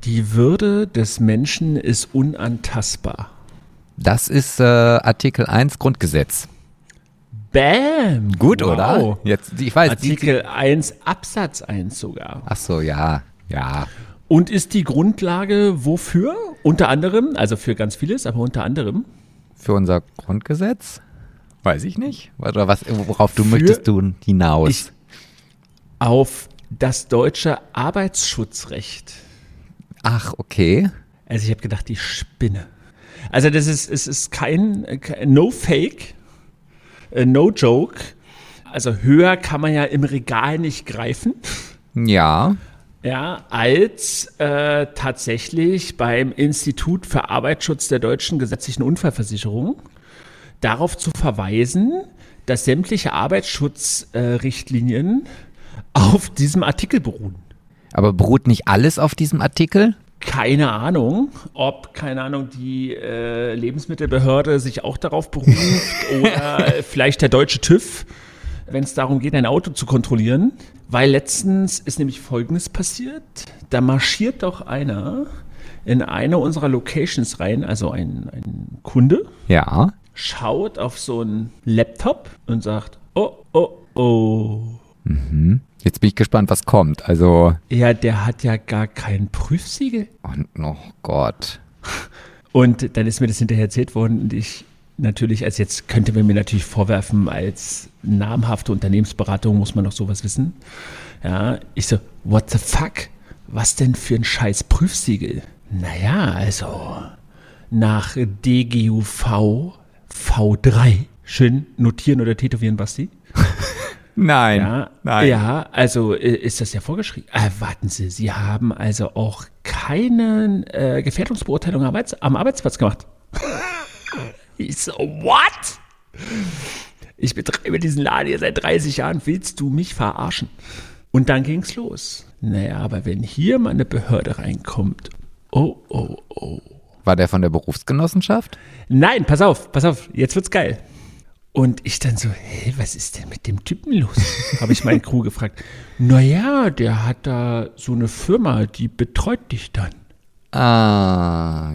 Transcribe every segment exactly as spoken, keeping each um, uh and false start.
Die Würde des Menschen ist unantastbar. Das ist äh, Artikel eins Grundgesetz. Bäm! Gut, wow. oder? Jetzt, ich weiß, Artikel eins Absatz eins sogar. Ach so, ja, ja. Und ist die Grundlage wofür? Unter anderem, also für ganz vieles, aber unter anderem? Für unser Grundgesetz? Weiß ich nicht. Oder was, worauf du Für möchtest du hinaus? Ich, auf das deutsche Arbeitsschutzrecht. Ach, okay. Also ich habe gedacht, die Spinne. Also das ist, es ist kein, kein no fake, uh, no joke. Also höher kann man ja im Regal nicht greifen. Ja. Ja, als äh, tatsächlich beim Institut für Arbeitsschutz der deutschen gesetzlichen Unfallversicherung darauf zu verweisen, dass sämtliche Arbeitsschutzrichtlinien äh, auf diesem Artikel beruhen. Aber beruht nicht alles auf diesem Artikel? Keine Ahnung, ob, keine Ahnung, die äh, Lebensmittelbehörde sich auch darauf beruft oder vielleicht der deutsche TÜV, wenn es darum geht, ein Auto zu kontrollieren. Weil letztens ist nämlich Folgendes passiert. Da marschiert doch einer in eine unserer Locations rein, also ein, ein Kunde. Ja. Schaut auf so einen Laptop und sagt, oh, oh, oh. Mhm. Jetzt bin ich gespannt, was kommt. Also. Ja, der hat ja gar kein Prüfsiegel. Und, oh Gott. Und dann ist mir das hinterher erzählt worden und ich natürlich, als jetzt könnte man mir natürlich vorwerfen, als namhafte Unternehmensberatung muss man doch sowas wissen. Ja, ich so, what the fuck? Was denn für ein scheiß Prüfsiegel? Naja, also nach D G U V V drei. Schön notieren oder tätowieren, Basti. Nein, ja, nein. Ja, also ist das ja vorgeschrieben. Äh, warten Sie, Sie haben also auch keine äh, Gefährdungsbeurteilung am, Arbeits- am Arbeitsplatz gemacht. Ich so, what? Ich betreibe diesen Laden hier seit dreißig Jahren. Willst du mich verarschen? Und dann ging's los. Naja, aber wenn hier mal eine Behörde reinkommt, oh, oh, oh. War der von der Berufsgenossenschaft? Nein, pass auf, pass auf, jetzt wird's geil. Und ich dann so, hey, was ist denn mit dem Typen los? Habe ich meinen Crew gefragt. Naja, der hat da so eine Firma, die betreut dich dann. Ah.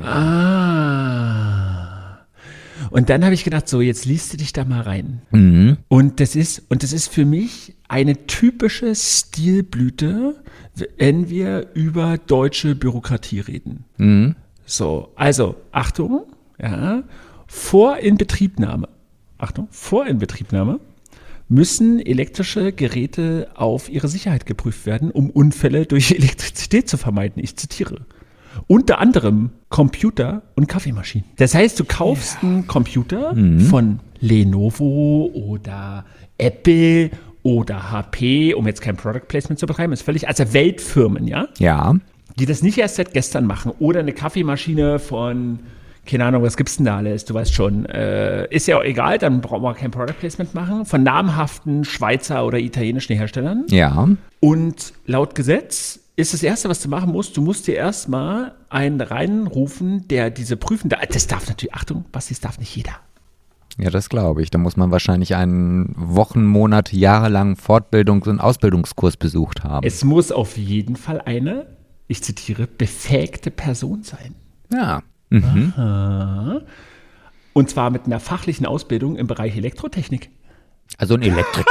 Ah. Und dann habe ich gedacht, so, jetzt liest du dich da mal rein. Mhm. Und das ist, und das ist für mich eine typische Stilblüte, wenn wir über deutsche Bürokratie reden. Mhm. So, also, Achtung, ja, vor Inbetriebnahme, Achtung, vor Inbetriebnahme müssen elektrische Geräte auf ihre Sicherheit geprüft werden, um Unfälle durch Elektrizität zu vermeiden. Ich zitiere. Unter anderem Computer und Kaffeemaschinen. Das heißt, du kaufst ja. einen Computer mhm. von Lenovo oder Apple oder H P, um jetzt kein Product Placement zu betreiben, ist völlig, also Weltfirmen, ja? Ja. Die das nicht erst seit gestern machen. Oder eine Kaffeemaschine von, keine Ahnung, was gibt's denn da alles? Du weißt schon, äh, ist ja auch egal, dann brauchen wir kein Product Placement machen. Von namhaften Schweizer oder italienischen Herstellern. Ja. Und laut Gesetz ist das Erste, was du machen musst, du musst dir erstmal einen reinrufen, der diese prüfen darf. Das darf natürlich, Achtung, Basti, das darf nicht jeder. Ja, das glaube ich. Da muss man wahrscheinlich einen Wochen-, Monat-, jahrelangen Fortbildungs- und Ausbildungskurs besucht haben. Es muss auf jeden Fall eine, ich zitiere, befähigte Person sein. Ja. Mhm. Aha. Und zwar mit einer fachlichen Ausbildung im Bereich Elektrotechnik. Also ein Elektriker.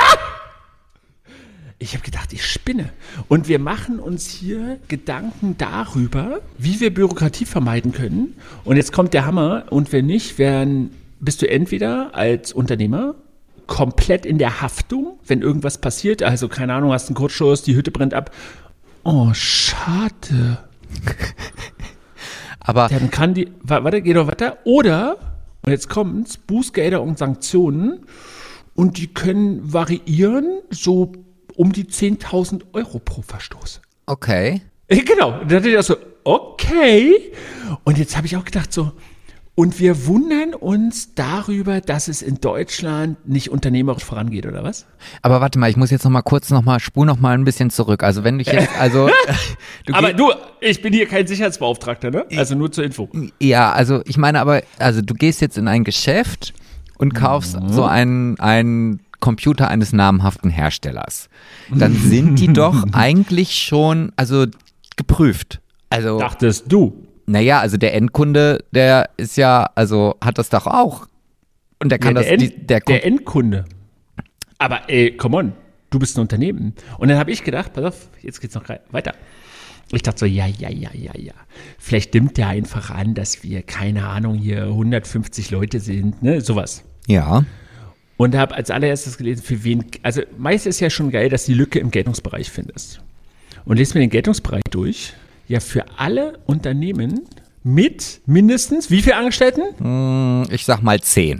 Ich habe gedacht, ich spinne. Und wir machen uns hier Gedanken darüber, wie wir Bürokratie vermeiden können. Und jetzt kommt der Hammer. Und wenn nicht, werden, bist du entweder als Unternehmer komplett in der Haftung, wenn irgendwas passiert. Also keine Ahnung, hast einen Kurzschluss, die Hütte brennt ab. Oh, schade. Aber dann kann die, warte, geh doch weiter. Oder, und jetzt kommt's, Bußgelder und Sanktionen. Und die können variieren, so um die zehntausend Euro pro Verstoß. Okay. Genau. Und dann dachte ich auch so, okay. Und jetzt habe ich auch gedacht so, und wir wundern uns darüber, dass es in Deutschland nicht unternehmerisch vorangeht, oder was? Aber warte mal, ich muss jetzt noch mal kurz noch mal, spul noch mal ein bisschen zurück. Also wenn ich jetzt, also. du aber du, ich bin hier kein Sicherheitsbeauftragter, ne? Also nur zur Info. Ja, also ich meine aber, also du gehst jetzt in ein Geschäft und kaufst mhm. so einen, einen Computer eines namhaften Herstellers. Dann sind die doch eigentlich schon, also geprüft. Also, Dachtest du? naja, also der Endkunde, der ist ja, also hat das doch auch. Und der kann Ja, das, der, End, die, der, der Endkunde. Aber ey, come on, du bist ein Unternehmen. Und dann habe ich gedacht, pass auf, jetzt geht's noch weiter. Ich dachte so, ja, ja, ja, ja, ja. Vielleicht nimmt der einfach an, dass wir, keine Ahnung, hier hundertfünfzig Leute sind, ne, sowas. ja. Und habe als allererstes gelesen, für wen, also meist ist ja schon geil, dass du die Lücke im Geltungsbereich findest. Und lest mir den Geltungsbereich durch. Ja, für alle Unternehmen mit mindestens, wie viele Angestellten? Ich sag mal zehn.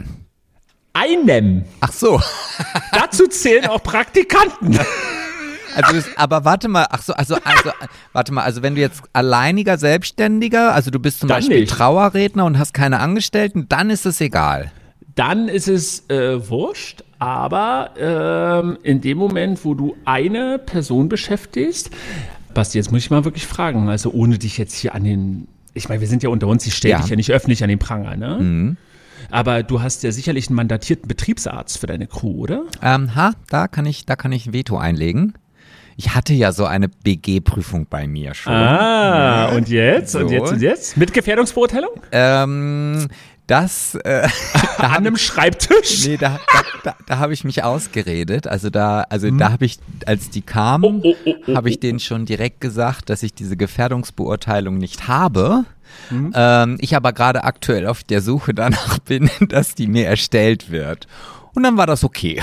Einem. Ach so. Dazu zählen auch Praktikanten. Also, das, aber warte mal, ach so, also, also, warte mal, also wenn du jetzt alleiniger Selbstständiger, also du bist zum Dann Beispiel nicht. Trauerredner und hast keine Angestellten, dann ist es egal. Dann ist es äh, wurscht, aber ähm, in dem Moment, wo du eine Person beschäftigst, Basti, jetzt muss ich mal wirklich fragen, also ohne dich jetzt hier an den, ich meine, wir sind ja unter uns, ich stelle Ja. dich ja nicht öffentlich an den Pranger, ne? Mhm. Aber du hast ja sicherlich einen mandatierten Betriebsarzt für deine Crew, oder? Ähm, ha, da kann ich, da kann ich ein Veto einlegen. Ich hatte ja so eine B G-Prüfung bei mir schon. Ah, und jetzt? So. Und jetzt und jetzt? Mit Gefährdungsbeurteilung? Ähm, das, äh, da An hab einem Schreibtisch? Nee, da, da, da, da habe ich mich ausgeredet. Also da, also da habe ich, als die kamen, Oh, oh, oh, oh, habe ich oh. denen schon direkt gesagt, dass ich diese Gefährdungsbeurteilung nicht habe. Ähm, ich aber gerade aktuell auf der Suche danach bin, dass die mir erstellt wird. Und dann war das okay.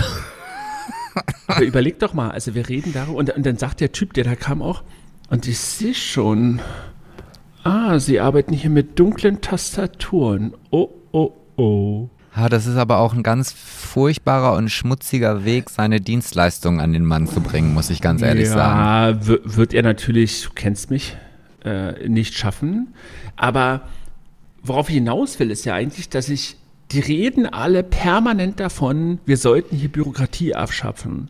Aber überleg doch mal, also wir reden darüber und, und dann sagt der Typ, der da kam auch, und ich sehe schon, ah, Sie arbeiten hier mit dunklen Tastaturen. Oh, oh, oh. Ja, das ist aber auch ein ganz furchtbarer und schmutziger Weg, seine Dienstleistungen an den Mann zu bringen, muss ich ganz ehrlich sagen. Ja, w- wird er natürlich, du kennst mich, äh, nicht schaffen. Aber worauf ich hinaus will, ist ja eigentlich, dass ich, die reden alle permanent davon, wir sollten hier Bürokratie abschaffen.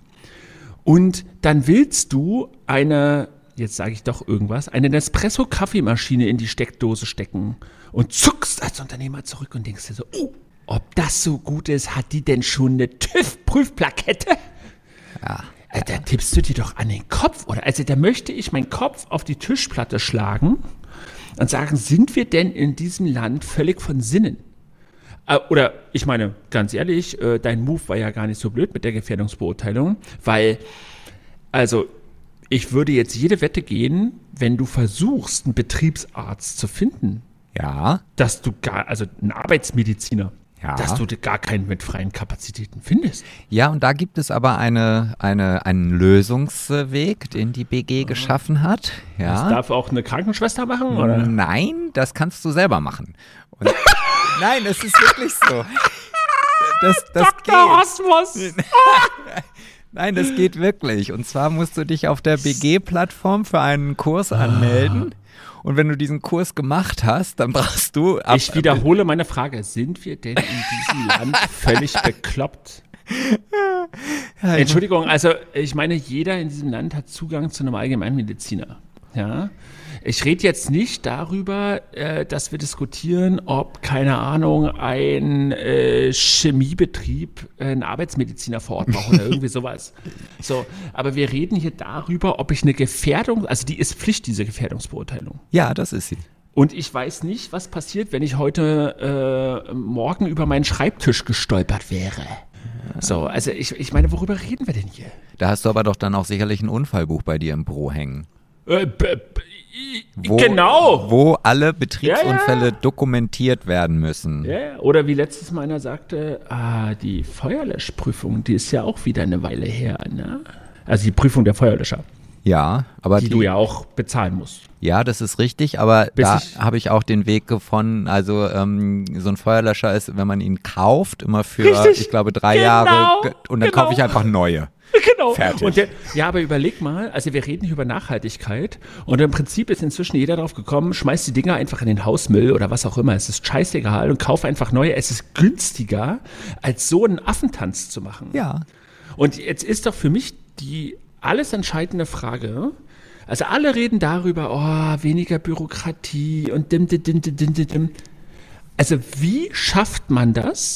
Und dann willst du eine, jetzt sage ich doch irgendwas, eine Nespresso-Kaffeemaschine in die Steckdose stecken und zuckst als Unternehmer zurück und denkst dir so, oh, ob das so gut ist, hat die denn schon eine TÜV-Prüfplakette? Ja. Äh, Da tippst du dir doch an den Kopf, oder? Also da möchte ich meinen Kopf auf die Tischplatte schlagen und sagen, sind wir denn in diesem Land völlig von Sinnen? Äh, Oder, ich meine, ganz ehrlich, äh, dein Move war ja gar nicht so blöd mit der Gefährdungsbeurteilung, weil, also, ich würde jetzt jede Wette gehen, wenn du versuchst, einen Betriebsarzt zu finden, Ja. dass du gar, also einen Arbeitsmediziner, Ja. dass du gar keinen mit freien Kapazitäten findest. Ja, und da gibt es aber eine, eine, einen Lösungsweg, den die B G geschaffen hat. Das Ja. darf auch eine Krankenschwester machen, oder? Nein, das kannst du selber machen. Und nein, es ist wirklich so. Das, das geht. Osmos! Nein, das geht wirklich. Und zwar musst du dich auf der B G-Plattform für einen Kurs anmelden. Und wenn du diesen Kurs gemacht hast, dann brauchst du... Ab, Ich wiederhole meine Frage. Sind wir denn in diesem Land völlig bekloppt? Entschuldigung, also ich meine, jeder in diesem Land hat Zugang zu einem Allgemeinmediziner. Ja? Ich rede jetzt nicht darüber, äh, dass wir diskutieren, ob, keine Ahnung, ein äh, Chemiebetrieb äh, einen Arbeitsmediziner vor Ort braucht oder irgendwie sowas. So, aber wir reden hier darüber, ob ich eine Gefährdung, also die ist Pflicht, diese Gefährdungsbeurteilung. Ja, das ist sie. Und ich weiß nicht, was passiert, wenn ich heute äh, morgen über meinen Schreibtisch gestolpert wäre. So, also ich, ich meine, worüber reden wir denn hier? Da hast du aber doch dann auch sicherlich ein Unfallbuch bei dir im Büro hängen. Äh, b- b- i- Wo, genau. Wo alle Betriebsunfälle Ja, dokumentiert werden müssen. Ja, ja. Oder wie letztes Mal einer sagte, ah, die Feuerlöschprüfung, die ist ja auch wieder eine Weile her, ne? Also die Prüfung der Feuerlöscher, Ja, aber die, die, du ja auch bezahlen musst. ja, das ist richtig, aber Bis da ich- habe ich auch den Weg gefunden, also ähm, so ein Feuerlöscher ist, wenn man ihn kauft, immer für, Richtig. ich glaube, drei Genau. Jahre ge- und dann Genau. kaufe ich einfach neue. Genau. Fertig. Und der, ja, aber überleg mal, also wir reden hier über Nachhaltigkeit und im Prinzip ist inzwischen jeder drauf gekommen, schmeißt die Dinger einfach in den Hausmüll oder was auch immer. Es ist scheißegal und kauf einfach neue. Es ist günstiger, als so einen Affentanz zu machen. Ja. Und jetzt ist doch für mich die alles entscheidende Frage, also alle reden darüber, oh, weniger Bürokratie und dim, dim, dim, dim, dim, dim. Also wie schafft man das,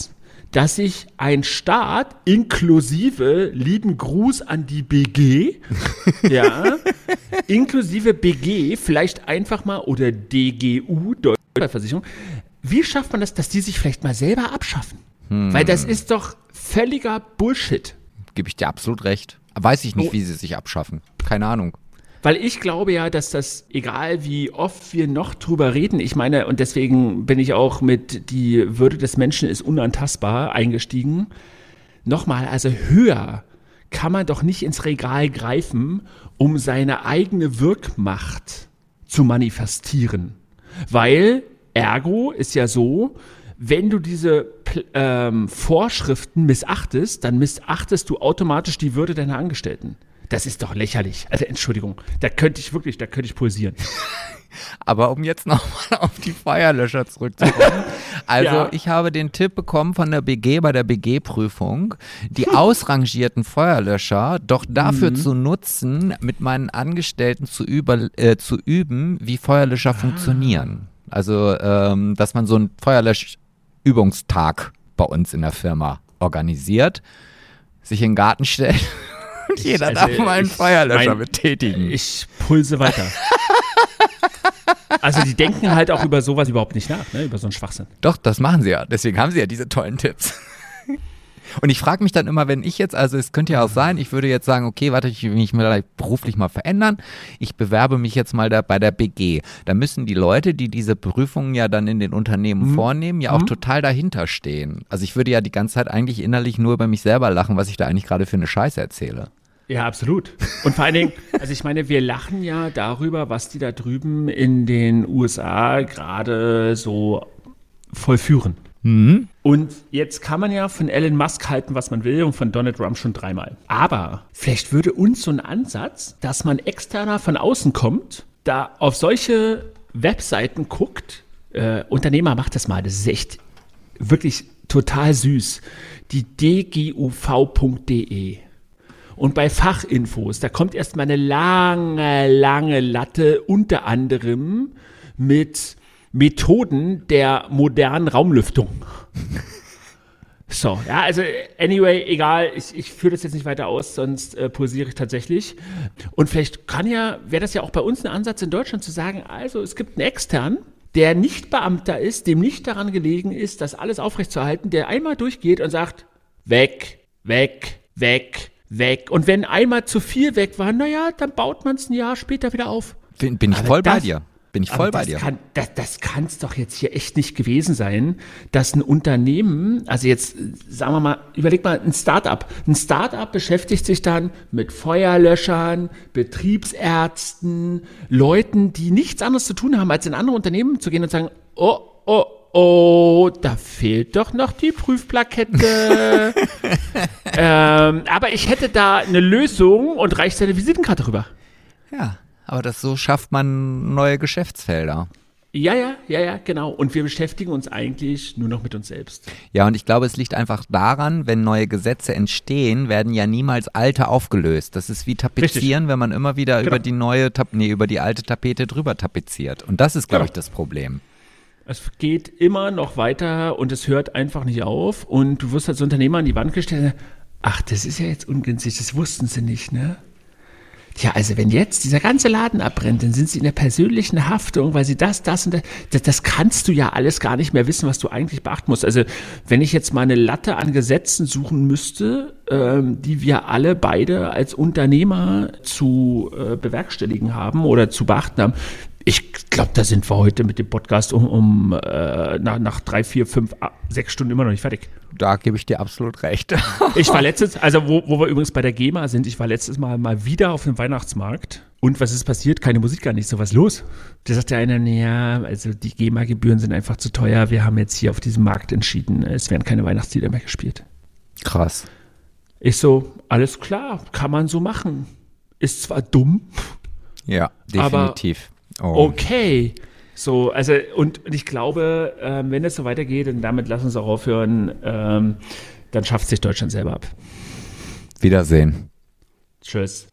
dass sich ein Staat inklusive, lieben Gruß an die B G, ja, inklusive B G, vielleicht einfach mal, oder D G U, Deutsche Versicherung, wie schafft man das, dass die sich vielleicht mal selber abschaffen? Hm. Weil das ist doch völliger Bullshit. Gebe ich dir absolut recht. Weiß ich nicht, oh. wie sie sich abschaffen. Keine Ahnung. Weil ich glaube ja, dass das, egal wie oft wir noch drüber reden, ich meine, und deswegen bin ich auch mit die Würde des Menschen ist unantastbar eingestiegen. Nochmal, also höher kann man doch nicht ins Regal greifen, um seine eigene Wirkmacht zu manifestieren. Weil, ergo ist ja so, wenn du diese ähm, Vorschriften missachtest, dann missachtest du automatisch die Würde deiner Angestellten. Das ist doch lächerlich. Also Entschuldigung, da könnte ich wirklich, da könnte ich pulsieren. Aber um jetzt nochmal auf die Feuerlöscher zurückzukommen. Also ja. Ich habe den Tipp bekommen von der B G bei der B G-Prüfung, die ausrangierten Feuerlöscher doch dafür mhm. zu nutzen, mit meinen Angestellten zu, über, äh, zu üben, wie Feuerlöscher ah. funktionieren. Also, ähm, dass man so einen Feuerlöschübungstag bei uns in der Firma organisiert, sich in den Garten stellt und jeder also, darf mal einen Feuerlöscher mein, betätigen. Ich pulse weiter. Also die denken halt auch über sowas überhaupt nicht nach, ne? Über so einen Schwachsinn. Doch, das machen sie ja. Deswegen haben sie ja diese tollen Tipps. Und ich frage mich dann immer, wenn ich jetzt, also es könnte ja auch sein, ich würde jetzt sagen, okay, warte, ich will mich mal beruflich mal verändern. Ich bewerbe mich jetzt mal da bei der B G. Da müssen die Leute, die diese Prüfungen ja dann in den Unternehmen mhm. vornehmen, ja auch mhm. total dahinter stehen. Also ich würde ja die ganze Zeit eigentlich innerlich nur über mich selber lachen, was ich da eigentlich gerade für eine Scheiße erzähle. Ja, absolut. Und vor allen Dingen, also ich meine, wir lachen ja darüber, was die da drüben in den U S A gerade so vollführen. Mhm. Und jetzt kann man ja von Elon Musk halten, was man will, und von Donald Trump schon dreimal. Aber vielleicht würde uns so ein Ansatz, dass man externer von außen kommt, da auf solche Webseiten guckt, äh, Unternehmer macht das mal, das ist echt wirklich total süß, die d g u v punkt d e. Und bei Fachinfos, da kommt erstmal eine lange, lange Latte, unter anderem mit Methoden der modernen Raumlüftung. So, ja, also anyway, egal, ich, ich führe das jetzt nicht weiter aus, sonst äh, pulsiere ich tatsächlich. Und vielleicht kann ja, wäre das ja auch bei uns ein Ansatz in Deutschland zu sagen, also es gibt einen externen, der nicht Beamter ist, dem nicht daran gelegen ist, das alles aufrechtzuerhalten, der einmal durchgeht und sagt, weg, weg, weg, weg. Und wenn einmal zu viel weg war, naja, dann baut man es ein Jahr später wieder auf. Bin, bin ich Aber voll das, bei dir. Bin ich voll bei das dir. Kann, das das kann es doch jetzt hier echt nicht gewesen sein, dass ein Unternehmen, also jetzt sagen wir mal, überleg mal, ein Start-up. Ein Start-up beschäftigt sich dann mit Feuerlöschern, Betriebsärzten, Leuten, die nichts anderes zu tun haben, als in andere Unternehmen zu gehen und sagen, oh, oh, oh, da fehlt doch noch die Prüfplakette. ähm, aber ich hätte da eine Lösung und reicht seine Visitenkarte rüber. Ja. Aber das so schafft man neue Geschäftsfelder. Ja, ja, ja, ja, genau. Und wir beschäftigen uns eigentlich nur noch mit uns selbst. Ja, und ich glaube, es liegt einfach daran, wenn neue Gesetze entstehen, werden ja niemals alte aufgelöst. Das ist wie Tapezieren, Richtig. Wenn man immer wieder genau. über die neue, nee, über die alte Tapete drüber tapeziert. Und das ist, glaube genau. ich, das Problem. Es geht immer noch weiter und es hört einfach nicht auf. Und du wirst als Unternehmer an die Wand gestellt, ach, das ist ja jetzt ungünstig, das wussten sie nicht, ne? Tja, also wenn jetzt dieser ganze Laden abbrennt, dann sind sie in der persönlichen Haftung, weil sie das, das und das, das, das kannst du ja alles gar nicht mehr wissen, was du eigentlich beachten musst. Also wenn ich jetzt mal eine Latte an Gesetzen suchen müsste, ähm, die wir alle beide als Unternehmer zu äh, bewerkstelligen haben oder zu beachten haben, ich glaube, da sind wir heute mit dem Podcast um, um äh, nach, nach drei, vier, fünf, sechs Stunden immer noch nicht fertig. Da gebe ich dir absolut recht. Ich war letztes, also wo, wo wir übrigens bei der GEMA sind, ich war letztes Mal mal wieder auf dem Weihnachtsmarkt. Und was ist passiert? Keine Musik, gar nicht. So, was los? Da sagte einer, naja, also die GEMA-Gebühren sind einfach zu teuer. Wir haben jetzt hier auf diesem Markt entschieden, es werden keine Weihnachtslieder mehr gespielt. Krass. Ich so, alles klar, kann man so machen. Ist zwar dumm. Ja, definitiv. Aber oh. Okay. So, also, und, und ich glaube, ähm, wenn es so weitergeht, und damit lass uns auch aufhören, ähm, dann schafft sich Deutschland selber ab. Wiedersehen. Tschüss.